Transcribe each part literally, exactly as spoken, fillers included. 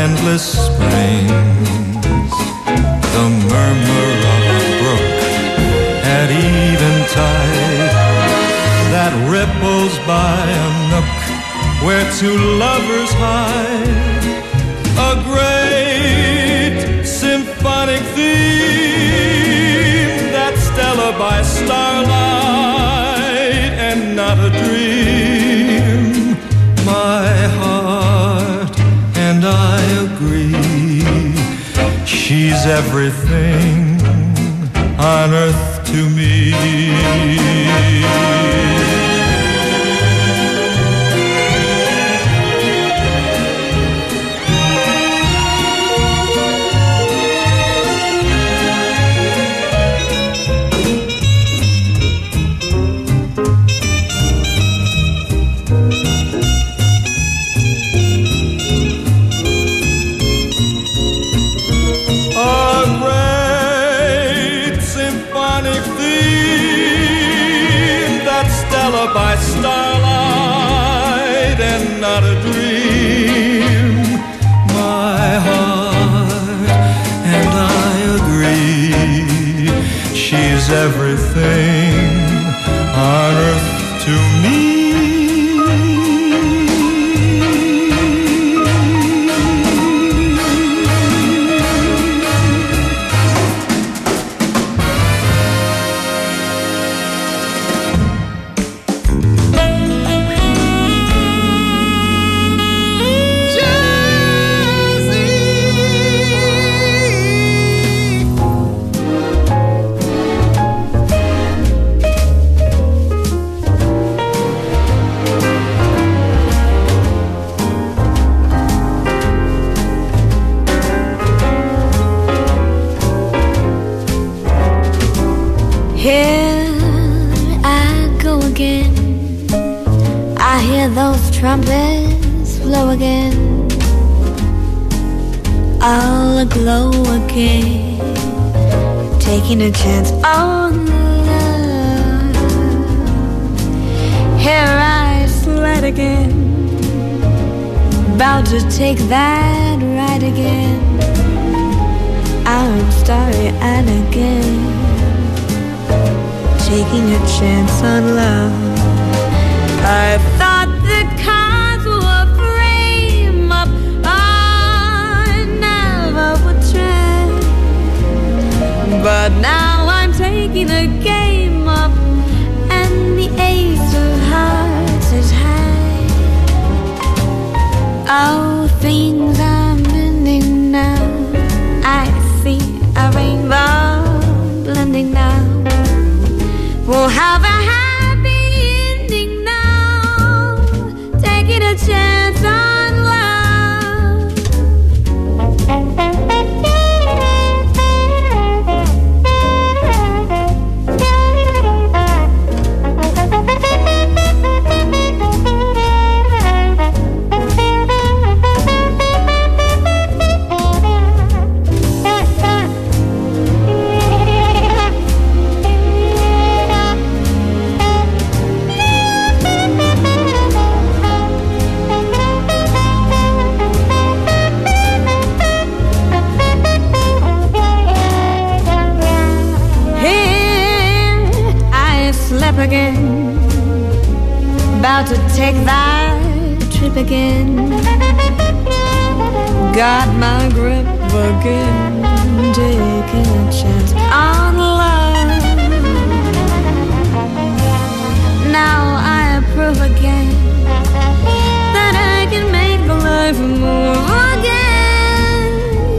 endless springs, the murmur of a brook at eventide that ripples by a nook where two lovers hide. A great symphonic theme, that Stella by starlight and not a dream. My heart and I agree, she's everything on earth to me. By starlight and not a dream. My heart and I agree, she's everything on earth to me. Trumpets blow again, all aglow again, taking a chance on love. Here I slide again, about to take that ride again. I'm starry-eyed again, taking a chance on love. I thought the cards were frame up, I never would try, but now I'm taking the game up, and the ace of hearts is high. All things are mending now, I see a rainbow blending now. We'll have a a chance on love. Again, about to take that trip again, got my grip again, taking a chance on love. Now I approve again that I can make life move again,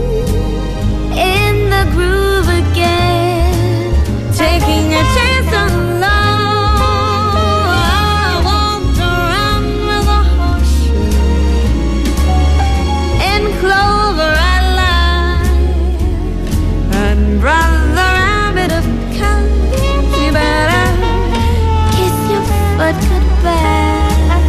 in the groove again, taking a chance on love. Brother rabbit of country, you better kiss your foot goodbye.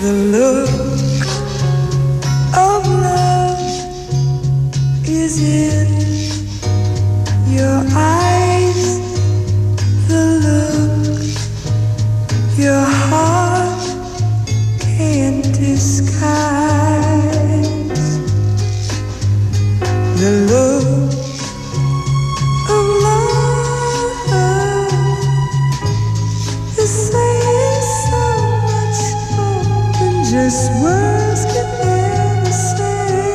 The look of love is in your eyes. The look your heart can't disguise. The look of love is saying so much more than just words can ever say.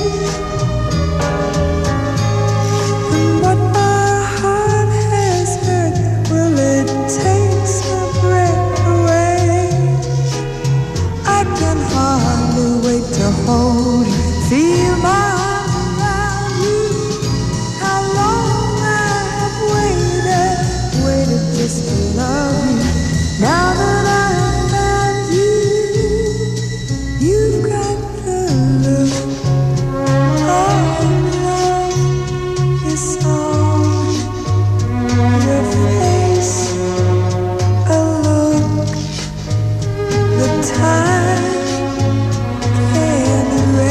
And what my heart has heard, well, it takes my breath away. I can hardly wait to hold you, feel my arms around you. How long I have waited, waited just to love you. Now that I have found you, you've got the look of love is on your face. A look the time can't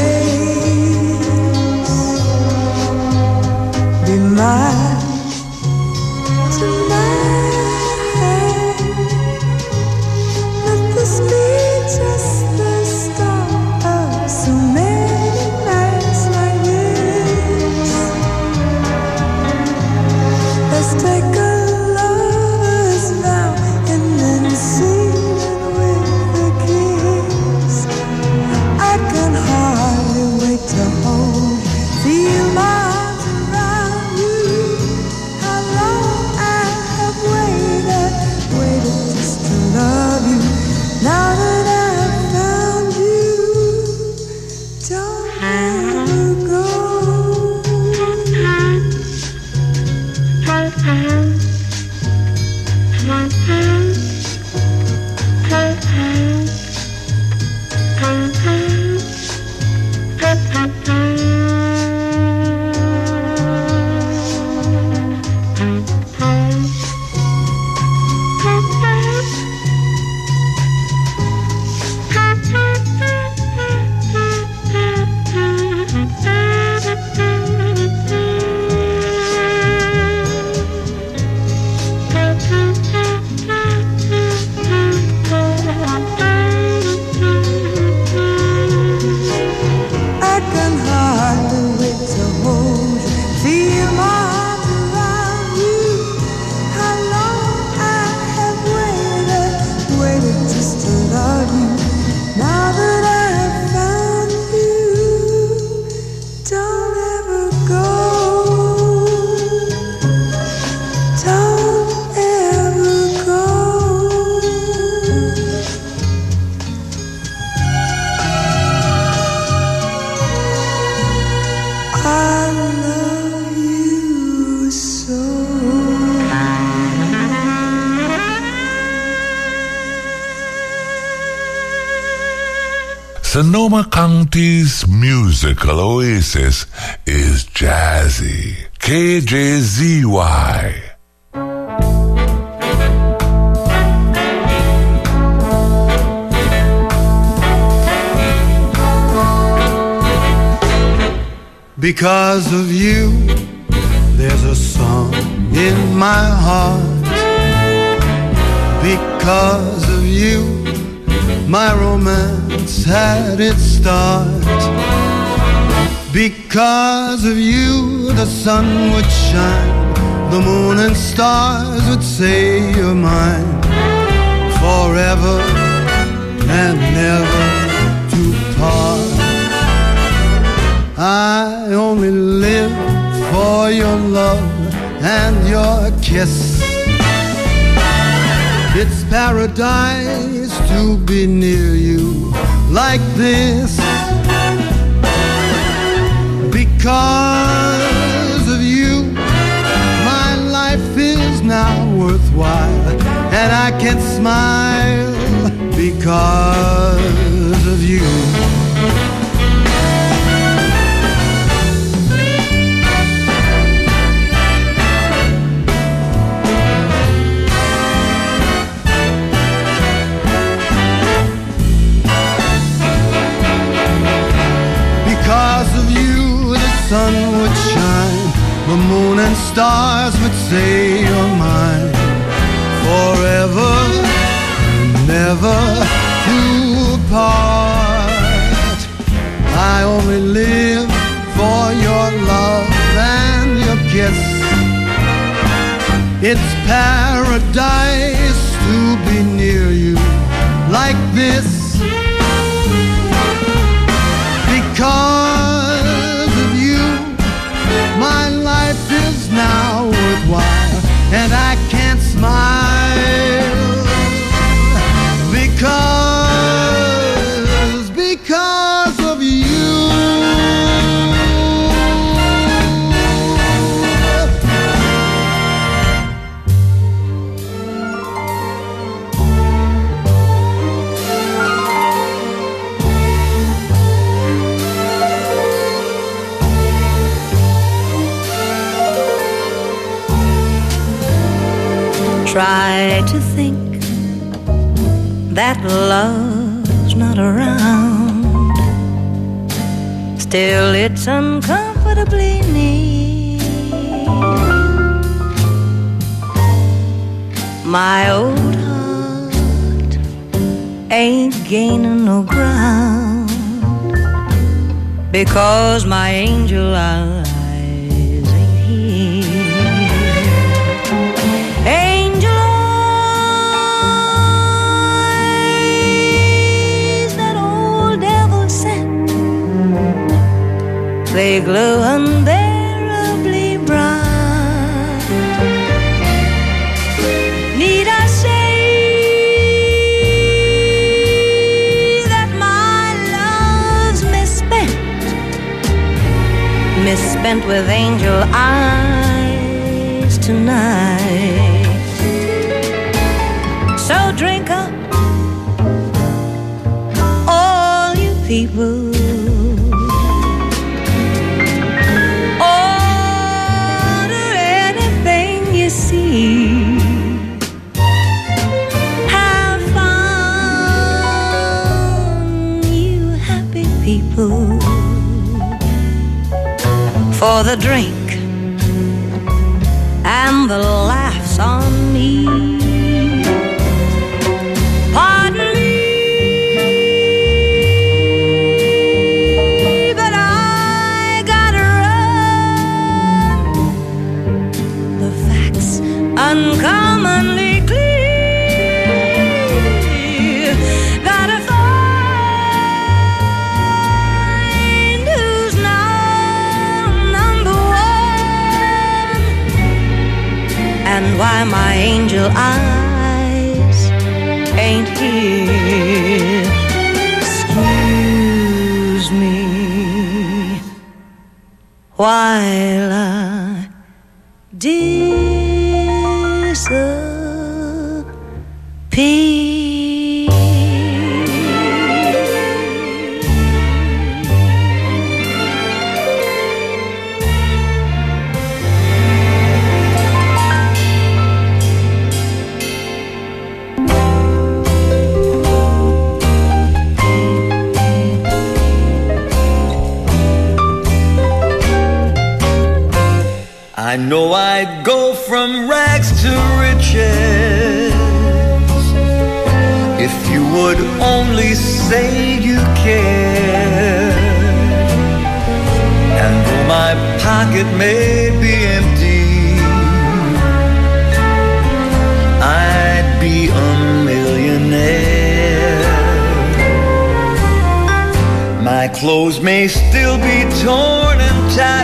erase. Be mine tonight. Let this be just the start of so many nights like this. Let's take a lover's vow and then seal it with a kiss. I can hardly wait to hold you, feel my arms around you. How long I have waited, waited just to love you. Now that I have found you, don't ever go. I can hardly wait to hold you, feel my arms around you. How long I have waited, waited just to love you. Now that I have found you, don't ever go. Don't ever go. I love you so. Sonoma County's musical oasis is Jazzy. K J Z Y. Because of you, there's a song in my heart. Because of you, my romance had its start. Because of you, the sun would shine, the moon and stars would say you're mine, forever and never to part. I only live for your love and your kiss. It's paradise to be near you like this. Because of you, my life is now worthwhile, and I can smile because of you. say you're mine forever and never to part. I only live for your love and your kiss. It's paradise to be near you like this. Because of you, my life is now worthwhile, and I can't smile because, because of you. Try to think that love's not around. Still it's uncomfortably near. My old heart ain't gaining no ground because my angel eyes ain't here. Angel eyes, that old devil sent, they glow unbearably bright. Need I say that my love's misspent, misspent with angel eyes tonight? So drink up, all you people. Order anything you see. Have fun, you happy people. For the drink and the laughs on me. Pardon me, but I gotta run. The facts uncommonly clear. Gotta find who's now number one, and why my angel eyes ain't here. Excuse me while I disappear. I know I'd go from rags to riches if you would only say you care. And though my pocket may be empty, I'd be a millionaire. My clothes may still be torn and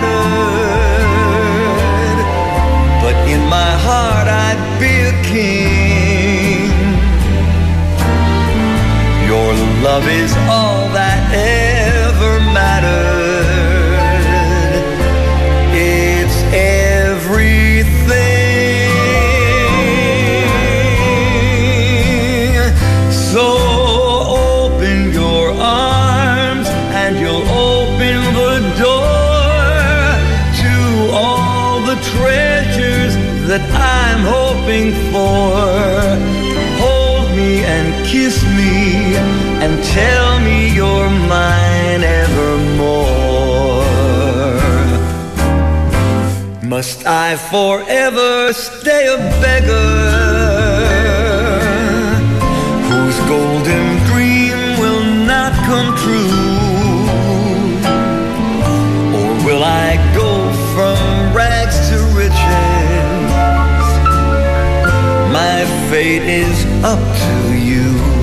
tattered, but in my heart I'd be a king. Your love is all that ever mattered. It's everything. So open your arms and you'll open the door to all the treasures that I'm hoping for. Hold me and kiss me and tell me you're mine evermore. Must I forever stay a beggar whose golden dream will not come true? Or will I go from rags to riches? My fate is up to you.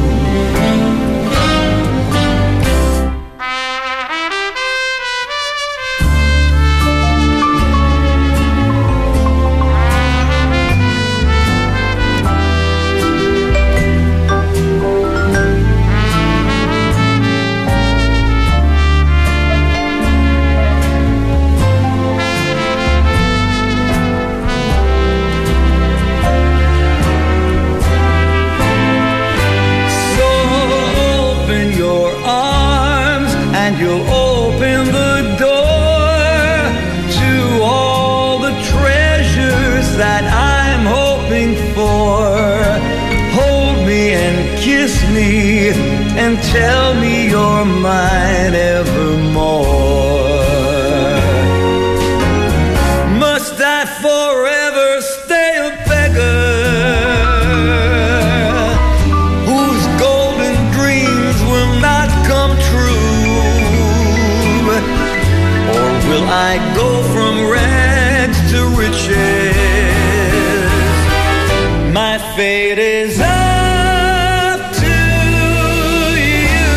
You'll open the door to all the treasures that I'm hoping for. Hold me and kiss me and tell me you're mine evermore. Must I forever stay a beggar whose golden dreams will not come true? Or will I go from rags to riches? My fate is up to you.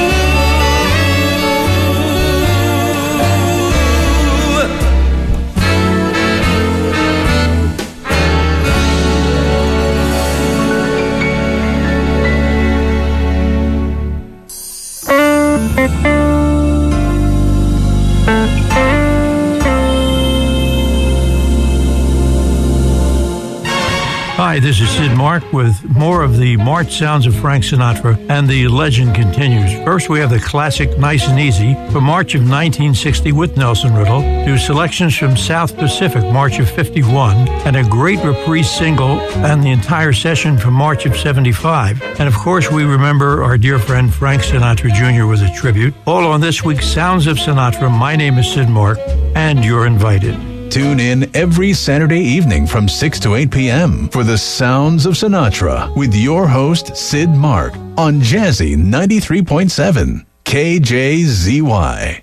Hi, this is Sid Mark with more of the March sounds of Frank Sinatra, and the legend continues. First, we have the classic Nice and Easy from March of nineteen sixty with Nelson Riddle, to selections from South Pacific, March of fifty-one, and a great reprise single and the entire session from March of seventy-five. And of course, we remember our dear friend Frank Sinatra Junior with a tribute. All on this week's Sounds of Sinatra. My name is Sid Mark, and you're invited. Tune in every Saturday evening from six to eight p.m. for the Sounds of Sinatra with your host, Sid Mark, on Jazzy ninety-three point seven K J Z Y.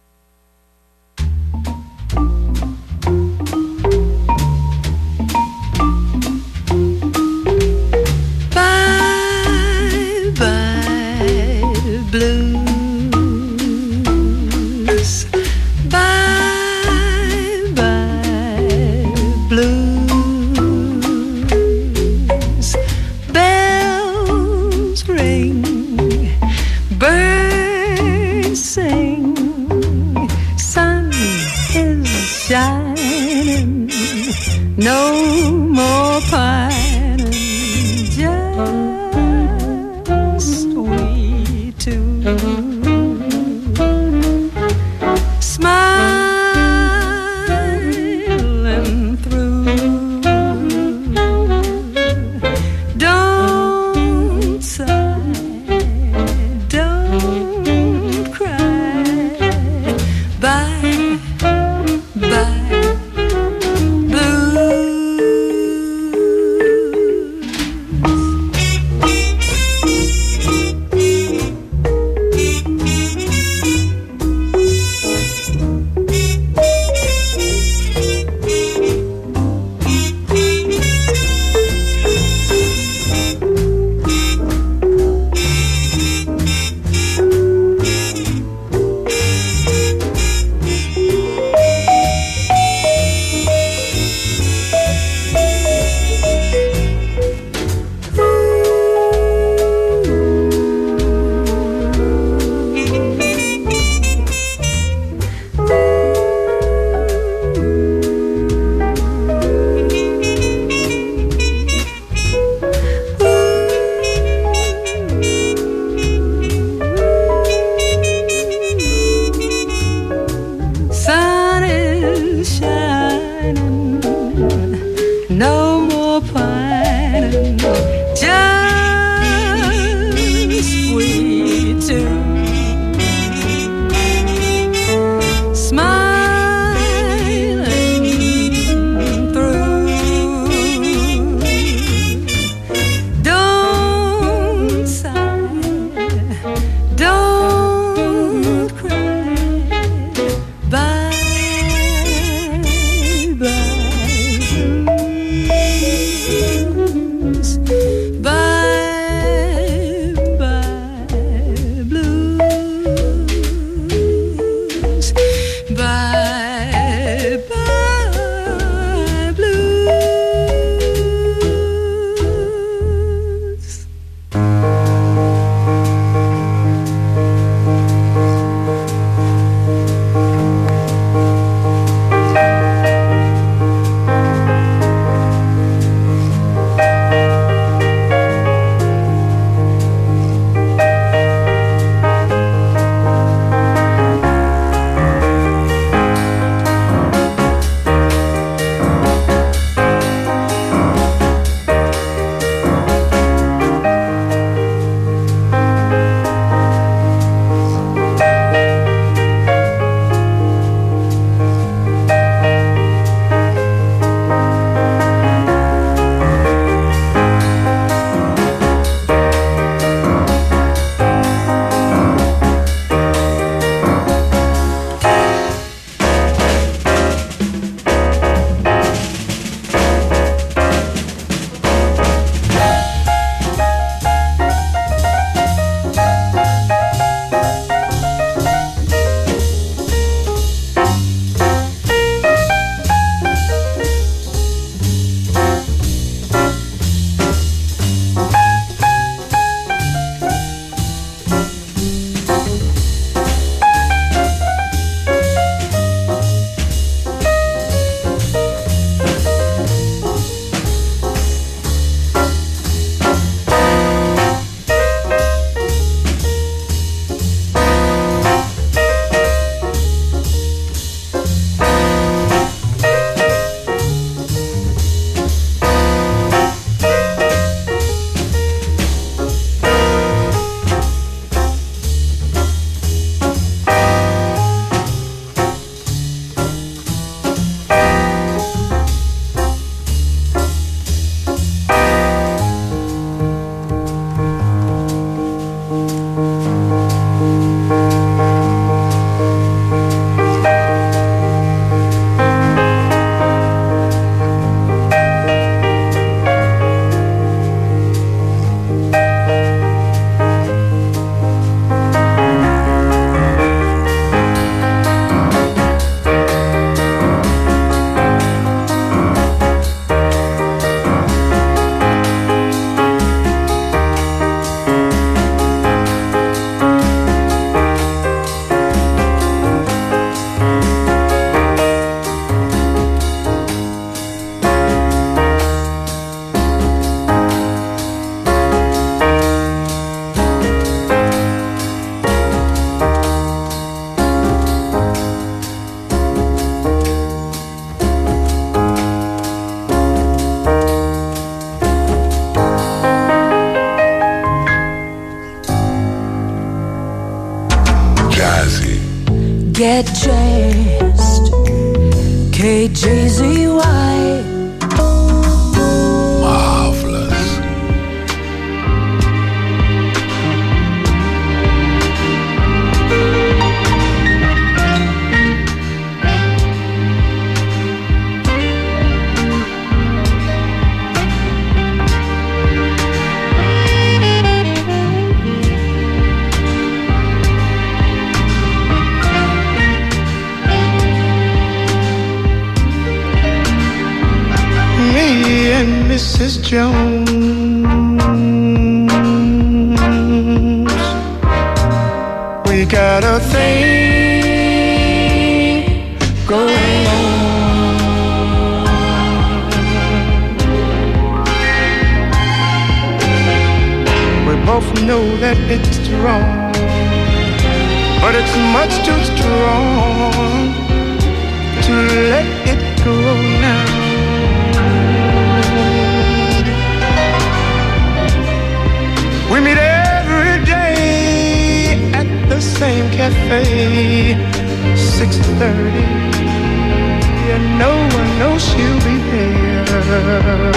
Bye, bye, blues. Bye, bye, blues. Bells ring, birds sing. get dressed. K J Z Y. Marvelous. Missus Jones, we got a thing going on. We both know that it's wrong, but it's much too strong to let it go now. We meet every day at the same cafe, six thirty, and no one knows she'll be there.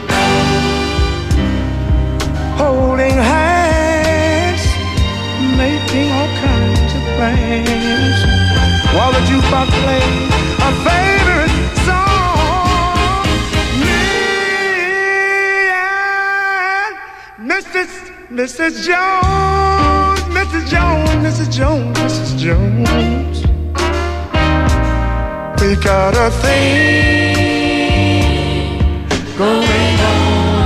Holding hands, making all kinds of plans, while the jukebox plays our favorite song. Me and Missus Missus Jones, Missus Jones, Missus Jones, Missus Jones, we got a thing going on.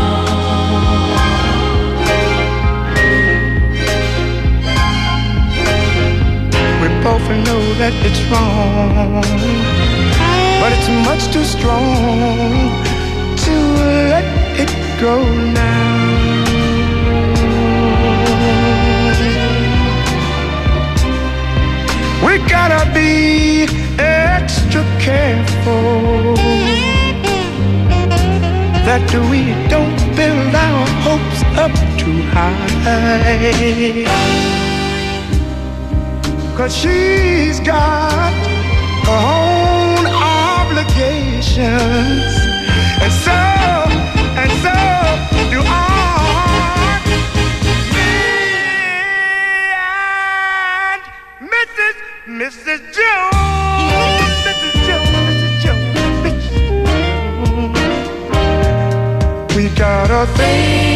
We both know that it's wrong, but it's much too strong to let it go now. We gotta be extra careful that we don't build our hopes up too high, 'cause she's got her own obligations, and so, and so do I. Missus Jones, Missus Jones, Missus Jones, Missus Jones, we got a thing